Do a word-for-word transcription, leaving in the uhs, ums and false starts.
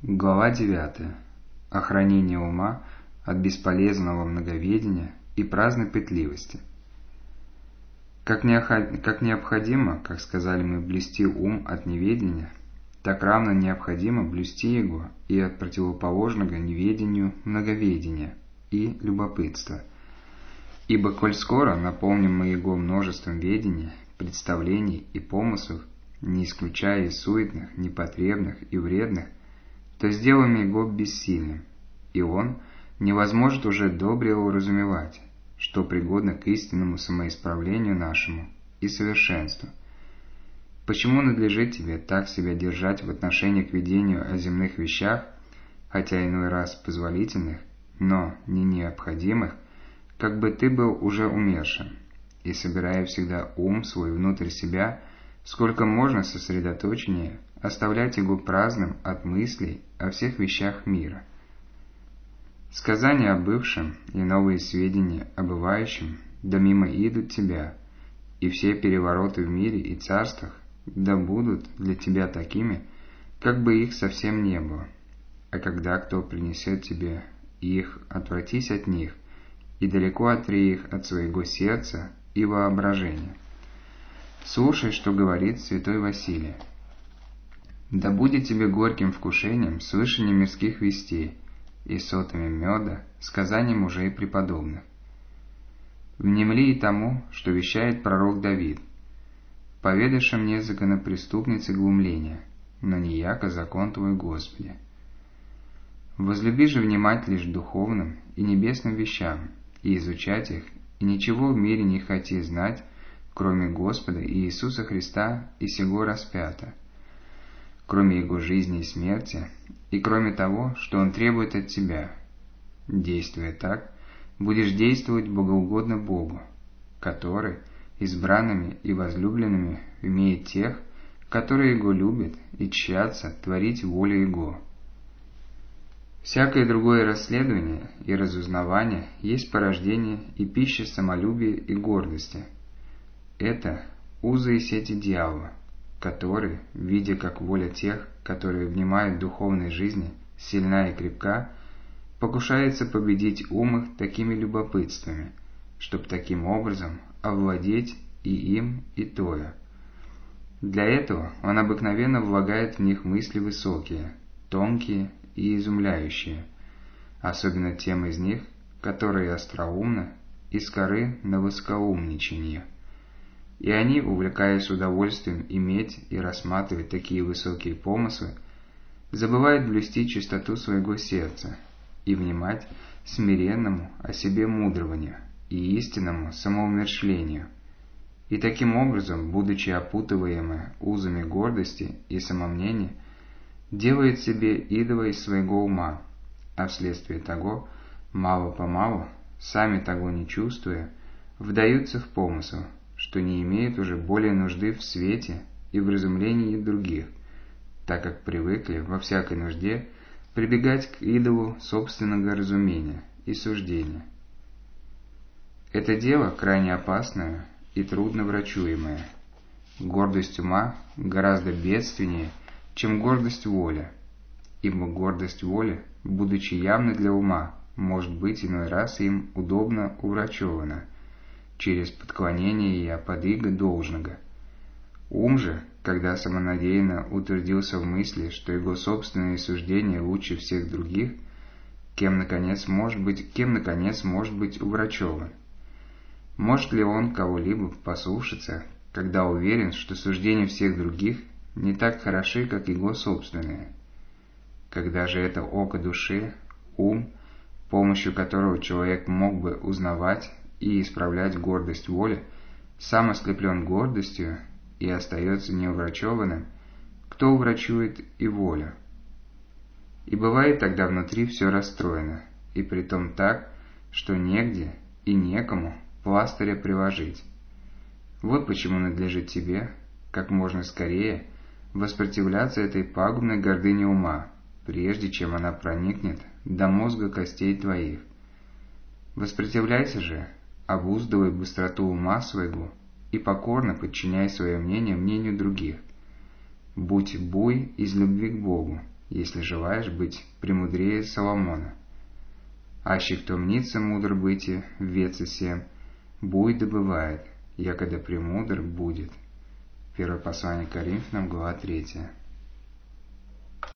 Глава девятая. Охранение ума от бесполезного многоведения и праздной пытливости. Как необходимо, как сказали мы, блюсти ум от неведения, так равно необходимо блюсти его и от противоположного неведению многоведения и любопытства. Ибо коль скоро наполним мы его множеством ведения, представлений и помыслов, не исключая и суетных, непотребных и вредных, то сделаем его бессильным, и он не возможет уже добре уразумевать, что пригодно к истинному самоисправлению нашему и совершенству. Почему надлежит тебе так себя держать в отношении к ведению о земных вещах, хотя иной раз позволительных, но не необходимых, как бы ты был уже умершим, и собирая всегда ум свой внутрь себя, сколько можно сосредоточеннее, оставлять его праздным от мыслей о всех вещах мира. Сказания о бывшем и новые сведения о бывающем да мимо идут тебя, и все перевороты в мире и царствах да будут для тебя такими, как бы их совсем не было. А когда кто принесет тебе их, отвратись от них, и далеко отри их от своего сердца и воображения. Слушай, что говорит святой Василий. Да будет тебе горьким вкушением свыше немирских вестей и сотами меда сказаний мужей преподобных. Внемли и тому, что вещает пророк Давид. Поведаша мне законопреступницы глумления, но не яко закон твой, Господи. Возлюби же внимать лишь духовным и небесным вещам, и изучать их, и ничего в мире не хоти знать, кроме Господа и Иисуса Христа и сего распята, кроме Его жизни и смерти, и кроме того, что Он требует от тебя. Действуя так, будешь действовать богоугодно Богу, который избранными и возлюбленными имеет тех, которые Его любят и тщатся творить волю Его. Всякое другое расследование и разузнавание есть порождение и пища самолюбия и гордости. Это узы и сети дьявола, который, видя, как воля тех, которые внимают духовной жизни, сильна и крепка, покушается победить ум их такими любопытствами, чтоб таким образом овладеть и им, и тою. Для этого он обыкновенно влагает в них мысли высокие, тонкие и изумляющие, особенно тем из них, которые остроумны и скоры на воскоумничанье. И они, увлекаясь удовольствием иметь и рассматривать такие высокие помыслы, забывают блюсти чистоту своего сердца и внимать смиренному о себе мудрованию и истинному самоумерщвлению, и таким образом, будучи опутываемы узами гордости и самомнения, делают себе идола из своего ума, а вследствие того, мало-помалу, сами того не чувствуя, вдаются в помысл, что не имеют уже более нужды в свете и в разумлении других, так как привыкли во всякой нужде прибегать к идолу собственного разумения и суждения. Это дело крайне опасное и трудно врачуемое. Гордость ума гораздо бедственнее, чем гордость воли, ибо гордость воли, будучи явной для ума, может быть иной раз им удобно уврачевана через подклонение и подыга должного. Ум же, когда самонадеянно утвердился в мысли, что его собственные суждения лучше всех других, кем наконец может быть, кем наконец может быть уврачеван? Может ли он кого-либо послушаться, когда уверен, что суждения всех других не так хороши, как его собственные? Когда же это око души, ум, помощью которого человек мог бы узнавать и исправлять гордость воли, сам ослеплен гордостью и остается неуврачеванным, кто уврачует и волю? И бывает тогда внутри все расстроено, и притом так, что негде и некому пластыря приложить. Вот почему надлежит тебе, как можно скорее, воспротивляться этой пагубной гордыне ума, прежде чем она проникнет до мозга костей твоих. Воспротивляйся же, обуздывай быстроту ума своего и покорно подчиняй свое мнение мнению других. Будь буй из любви к Богу, если желаешь быть премудрее Соломона. Аще кто мнится мудр быти в веце сем, буй добывает, якогда премудр будет». Первое послание к Коринфянам, глава третья.